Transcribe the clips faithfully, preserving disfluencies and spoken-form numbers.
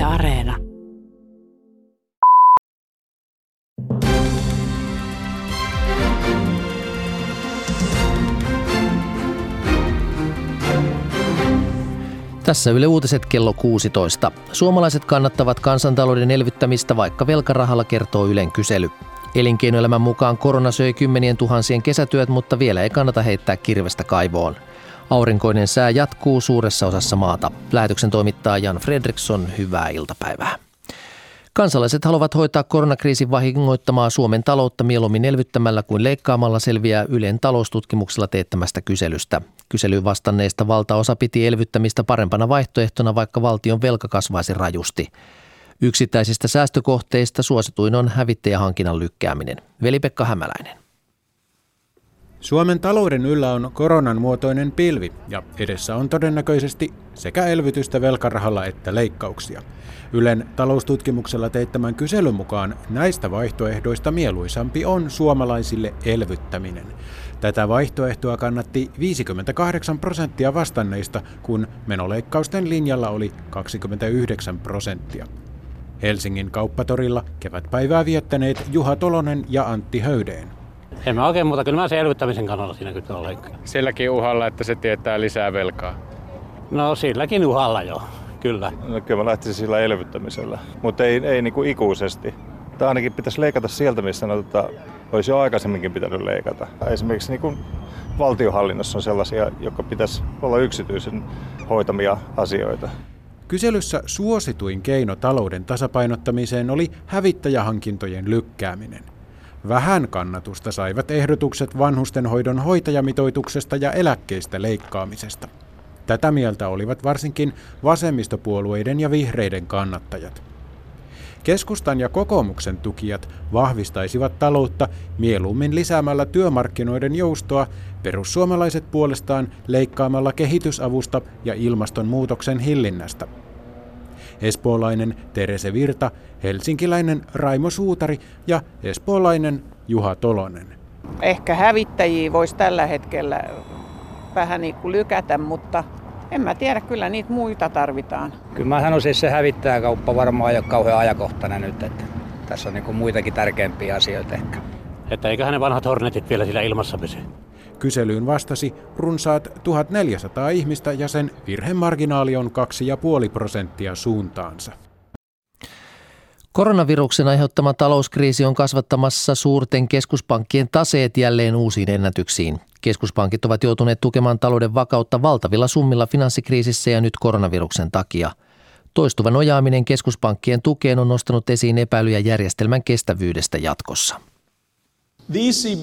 Areena. Tässä Yle Uutiset kello kuusitoista. Suomalaiset kannattavat kansantalouden elvyttämistä, vaikka velkarahalla, kertoo Ylen kysely. Elinkeinoelämän mukaan korona söi kymmenien tuhansien kesätyöt, mutta vielä ei kannata heittää kirvestä kaivoon. Aurinkoinen sää jatkuu suuressa osassa maata. Lähetyksen toimittaa Jan Fredriksson. Hyvää iltapäivää. Kansalaiset haluavat hoitaa koronakriisin vahingoittamaa Suomen taloutta mieluummin elvyttämällä kuin leikkaamalla, selviää Ylen taloustutkimuksella teettämästä kyselystä. Kyselyyn vastanneista valtaosa piti elvyttämistä parempana vaihtoehtona, vaikka valtion velka kasvaisi rajusti. Yksittäisistä säästökohteista suosituin on hävittäjähankinnan lykkääminen. Veli-Pekka Hämäläinen. Suomen talouden yllä on koronan muotoinen pilvi ja edessä on todennäköisesti sekä elvytystä velkarahalla että leikkauksia. Ylen taloustutkimuksella teettämän kyselyn mukaan näistä vaihtoehdoista mieluisampi on suomalaisille elvyttäminen. Tätä vaihtoehtoa kannatti viisikymmentäkahdeksan prosenttia vastanneista, kun menoleikkausten linjalla oli kaksikymmentäyhdeksän prosenttia. Helsingin kauppatorilla kevätpäivää viettäneet Juha Tolonen ja Antti Höydeen. En mä oikein muuta, kyllä mä sen elvyttämisen kannalla siinä kyllä olen. Silläkin uhalla, että se tietää lisää velkaa? No silläkin uhalla jo, kyllä. No kyllä mä lähtisin sillä elvyttämisellä, mutta ei, ei niin kuin ikuisesti. Tai ainakin pitäisi leikata sieltä, missä no, tota, olisi jo aikaisemminkin pitänyt leikata. Esimerkiksi niin kuin valtionhallinnossa on sellaisia, jotka pitäisi olla yksityisen hoitamia asioita. Kyselyssä suosituin keino talouden tasapainottamiseen oli hävittäjähankintojen lykkääminen. Vähän kannatusta saivat ehdotukset vanhustenhoidon hoitajamitoituksesta ja eläkkeistä leikkaamisesta. Tätä mieltä olivat varsinkin vasemmistopuolueiden ja vihreiden kannattajat. Keskustan ja kokoomuksen tukijat vahvistaisivat taloutta mieluummin lisäämällä työmarkkinoiden joustoa, perussuomalaiset puolestaan leikkaamalla kehitysavusta ja ilmastonmuutoksen hillinnästä. Espoolainen Terese Virta, helsinkiläinen Raimo Suutari ja espoolainen Juha Tolonen. Ehkä hävittäjiä voisi tällä hetkellä vähän niin kuin lykätä, mutta en mä tiedä, kyllä niitä muita tarvitaan. Kyllä mä sanoisin, että se hävittäjäkauppa varmaan ei ole kauhean ajankohtainen nyt, että tässä on niin kuin muitakin tärkeämpiä asioita ehkä. Että eiköhän ne vanhat Hornetit vielä siellä ilmassa pysy. Kyselyyn vastasi runsaat tuhatneljäsataa ihmistä ja sen virhemarginaali on kaksi pilkku viisi prosenttia suuntaansa. Koronaviruksen aiheuttama talouskriisi on kasvattamassa suurten keskuspankkien taseet jälleen uusiin ennätyksiin. Keskuspankit ovat joutuneet tukemaan talouden vakautta valtavilla summilla finanssikriisissä ja nyt koronaviruksen takia. Toistuva nojaaminen keskuspankkien tukeen on nostanut esiin epäilyjä järjestelmän kestävyydestä jatkossa. The E C B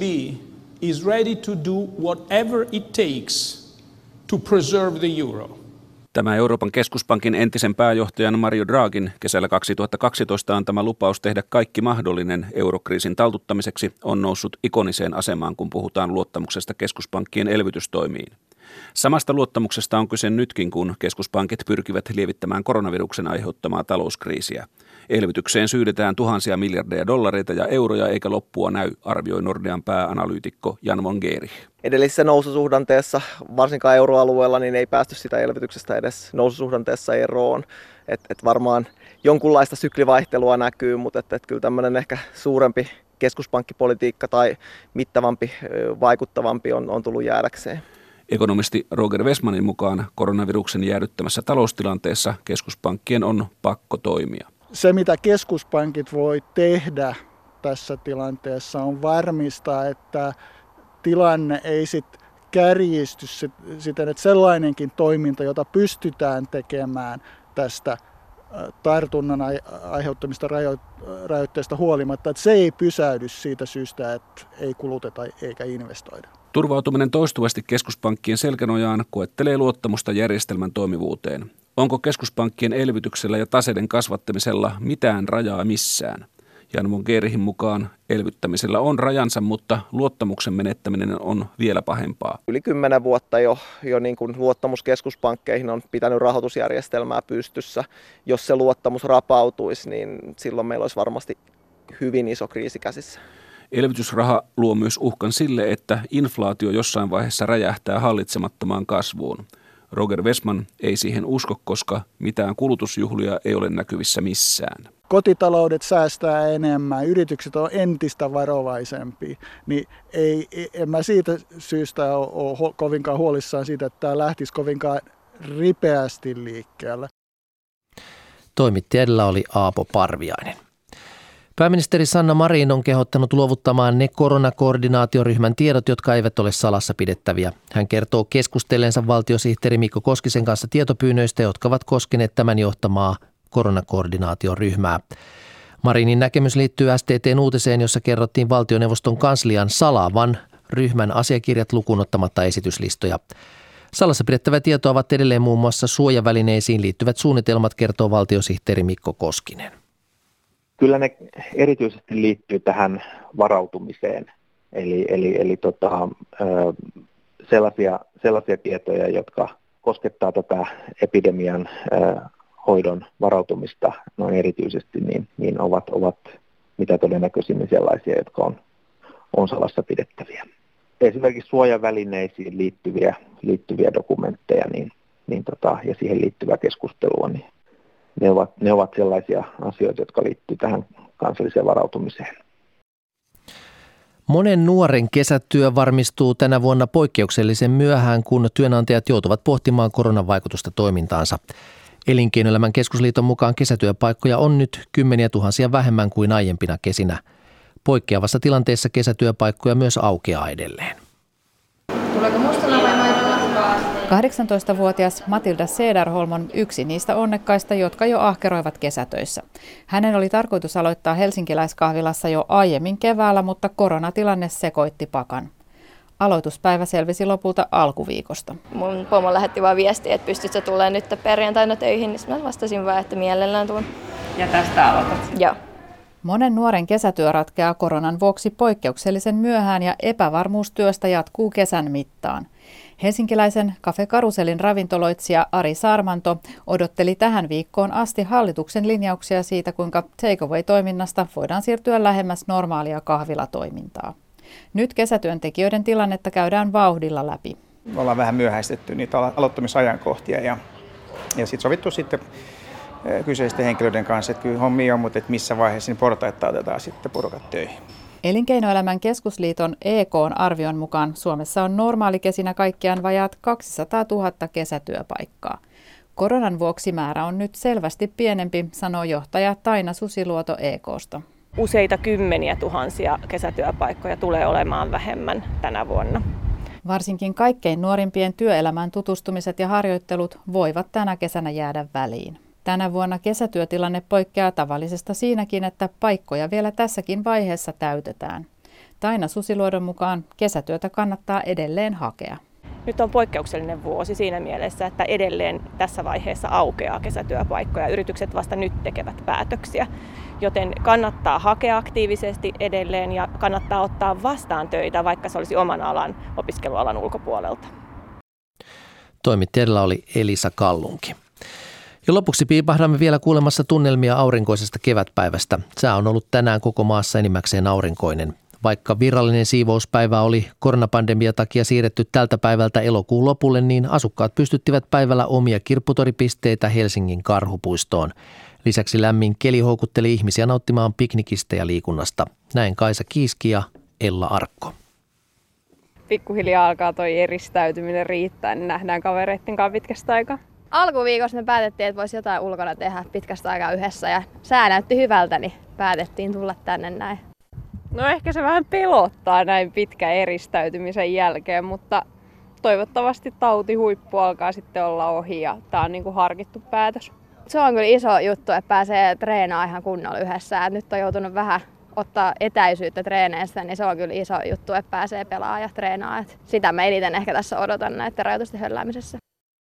is ready to do whatever it takes to preserve the euro. Tämä Euroopan keskuspankin entisen pääjohtajan Mario Draghin kesällä kaksituhattakaksitoista antama lupaus tehdä kaikki mahdollinen eurokriisin taltuttamiseksi on noussut ikoniseen asemaan, kun puhutaan luottamuksesta keskuspankkien elvytystoimiin. Samasta luottamuksesta on kyse nytkin, kun keskuspankit pyrkivät lievittämään koronaviruksen aiheuttamaa talouskriisiä. Elvytykseen syydetään tuhansia miljardeja dollareita ja euroja, eikä loppua näy, arvioi Nordean pääanalyytikko Jan von Geerich. Edellisessä noususuhdanteessa, varsinkaan euroalueella, niin ei päästy sitä elvytyksestä edes noususuhdanteessa eroon. Et, et varmaan jonkunlaista syklivaihtelua näkyy, mutta et, et kyllä tämmöinen ehkä suurempi keskuspankkipolitiikka tai mittavampi, vaikuttavampi on, on tullut jäädäkseen. Ekonomisti Roger Wessmanin mukaan koronaviruksen jäädyttämässä taloustilanteessa keskuspankkien on pakko toimia. Se, mitä keskuspankit voi tehdä tässä tilanteessa, on varmistaa, että tilanne ei sit kärjisty siten, että sellainenkin toiminta, jota pystytään tekemään tästä tartunnan aiheuttamista rajoitteista huolimatta, että se ei pysäydy siitä syystä, että ei kuluteta eikä investoida. Turvautuminen toistuvasti keskuspankkien selkänojaan koettelee luottamusta järjestelmän toimivuuteen. Onko keskuspankkien elvytyksellä ja taseiden kasvattamisella mitään rajaa missään? Jan von Geerichin mukaan elvyttämisellä on rajansa, mutta luottamuksen menettäminen on vielä pahempaa. Yli kymmenen vuotta jo, jo niin kuin luottamus keskuspankkeihin on pitänyt rahoitusjärjestelmää pystyssä. Jos se luottamus rapautuisi, niin silloin meillä olisi varmasti hyvin iso kriisi käsissä. Elvytysraha luo myös uhkan sille, että inflaatio jossain vaiheessa räjähtää hallitsemattomaan kasvuun. Roger Westman ei siihen usko, koska mitään kulutusjuhlia ei ole näkyvissä missään. Kotitaloudet säästää enemmän, yritykset on entistä varovaisempia, niin ei, en mä siitä syystä ole, ole kovinkaan huolissaan siitä, että tämä lähtisi kovinkaan ripeästi liikkeelle. Toimittaja edellä oli Aapo Parviainen. Pääministeri Sanna Marin on kehottanut luovuttamaan ne koronakoordinaatioryhmän tiedot, jotka eivät ole salassa pidettäviä. Hän kertoo keskustelleensa valtiosihteeri Mikko Koskisen kanssa tietopyynnöistä, jotka ovat koskeneet tämän johtamaa koronakoordinaatioryhmää. Marinin näkemys liittyy S T T:n uutiseen, jossa kerrottiin valtioneuvoston kanslian salaavan ryhmän asiakirjat lukuun ottamatta esityslistoja. Salassa pidettävä tietoa ovat edelleen muun muassa suojavälineisiin liittyvät suunnitelmat, kertoo valtiosihteeri Mikko Koskinen. Kyllä ne erityisesti liittyy tähän varautumiseen, eli, eli, eli tota, sellaisia, sellaisia tietoja, jotka koskettaa tätä epidemian hoidon varautumista noin erityisesti, niin, niin ovat, ovat mitä todennäköisimmin sellaisia, jotka on, on salassa pidettäviä. Esimerkiksi suojavälineisiin liittyviä, liittyviä dokumentteja niin, niin tota, ja siihen liittyvää keskustelua, niin ne ovat, ne ovat sellaisia asioita, jotka liittyy tähän kansalliseen varautumiseen. Monen nuoren kesätyö varmistuu tänä vuonna poikkeuksellisen myöhään, kun työnantajat joutuvat pohtimaan koronan vaikutusta toimintaansa. Elinkeinoelämän keskusliiton mukaan kesätyöpaikkoja on nyt kymmeniä tuhansia vähemmän kuin aiempina kesinä. Poikkeavassa tilanteessa kesätyöpaikkoja myös aukeaa edelleen. Tuleeko mustana vai maidolla? kahdeksantoistavuotias Matilda Cederholm on yksi niistä onnekkaista, jotka jo ahkeroivat kesätöissä. Hänen oli tarkoitus aloittaa helsinkiläiskahvilassa jo aiemmin keväällä, mutta koronatilanne sekoitti pakan. Aloituspäivä selvisi lopulta alkuviikosta. Mun pomo lähetti vaan viestiä, että pystytkö tulemaan nyt perjantaina töihin, niin mä vastasin vaan, että mielellään tuun. Ja tästä aloitat? Joo. Monen nuoren kesätyö ratkeaa koronan vuoksi poikkeuksellisen myöhään ja epävarmuus työstä jatkuu kesän mittaan. Helsinkiläisen Cafe Karuselin ravintoloitsija Ari Sarmanto odotteli tähän viikkoon asti hallituksen linjauksia siitä, kuinka takeaway-toiminnasta voidaan siirtyä lähemmäs normaalia kahvilatoimintaa. Nyt kesätyöntekijöiden tilannetta käydään vauhdilla läpi. Me ollaan vähän myöhäistetty niitä aloittamisajankohtia ja, ja sitten sovittu sitten kyseisten henkilöiden kanssa, että kyllä hommia on, mutta että missä vaiheessa niin portaita otetaan sitten porukat töihin. Elinkeinoelämän keskusliiton E K:n arvion mukaan Suomessa on normaalikesinä kaikkiaan vajaat kaksisataatuhatta kesätyöpaikkaa. Koronan vuoksi määrä on nyt selvästi pienempi, sanoo johtaja Taina Susiluoto E K:sta. Useita kymmeniä tuhansia kesätyöpaikkoja tulee olemaan vähemmän tänä vuonna. Varsinkin kaikkein nuorimpien työelämään tutustumiset ja harjoittelut voivat tänä kesänä jäädä väliin. Tänä vuonna kesätyötilanne poikkeaa tavallisesta siinäkin, että paikkoja vielä tässäkin vaiheessa täytetään. Taina Susiluodon mukaan kesätyötä kannattaa edelleen hakea. Nyt on poikkeuksellinen vuosi siinä mielessä, että edelleen tässä vaiheessa aukeaa kesätyöpaikkoja. Yritykset vasta nyt tekevät päätöksiä, joten kannattaa hakea aktiivisesti edelleen ja kannattaa ottaa vastaan töitä, vaikka se olisi oman alan opiskelualan ulkopuolelta. Toimittajalla oli Elisa Kallunki. Ja lopuksi piipahdamme vielä kuulemassa tunnelmia aurinkoisesta kevätpäivästä. Sää on ollut tänään koko maassa enimmäkseen aurinkoinen. Vaikka virallinen siivouspäivä oli koronapandemian takia siirretty tältä päivältä elokuun lopulle, niin asukkaat pystyttivät päivällä omia kirpputoripisteitä Helsingin Karhupuistoon. Lisäksi lämmin keli houkutteli ihmisiä nauttimaan piknikistä ja liikunnasta. Näin Kaisa Kiiski ja Ella Arkko. Pikkuhiljaa alkaa toi eristäytyminen riittää, niin nähdään kavereitten kanssa pitkästä aikaa. Alkuviikossa me päätettiin, että voisi jotain ulkona tehdä pitkästä aikaa yhdessä ja sää näytti hyvältä, niin päätettiin tulla tänne näin. No ehkä se vähän pelottaa näin pitkän eristäytymisen jälkeen, mutta toivottavasti tautihuippu alkaa sitten olla ohi ja tää on niinku harkittu päätös. Se on kyllä iso juttu, että pääsee treenaamaan ihan kunnolla yhdessä. Nyt on joutunut vähän ottaa etäisyyttä treeneistä, niin se on kyllä iso juttu, että pääsee pelaamaan ja treenaamaan. Sitä mä eniten ehkä tässä odotan näiden rajoitusten hölläämisessä.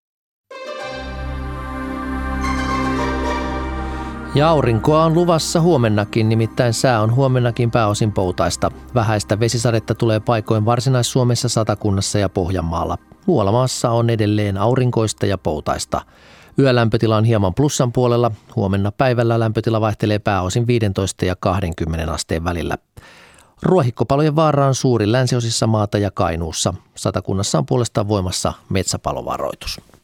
Ja aurinkoa on luvassa huomennakin, nimittäin sää on huomennakin pääosin poutaista. Vähäistä vesisadetta tulee paikoin Varsinais-Suomessa, Satakunnassa ja Pohjanmaalla. Muualla maassa on edelleen aurinkoista ja poutaista. Yölämpötila on hieman plussan puolella. Huomenna päivällä lämpötila vaihtelee pääosin viisitoista ja kaksikymmentä asteen välillä. Ruohikkopalojen vaara on suuri länsiosissa maata ja Kainuussa. Satakunnassa on puolestaan voimassa metsäpalovaroitus.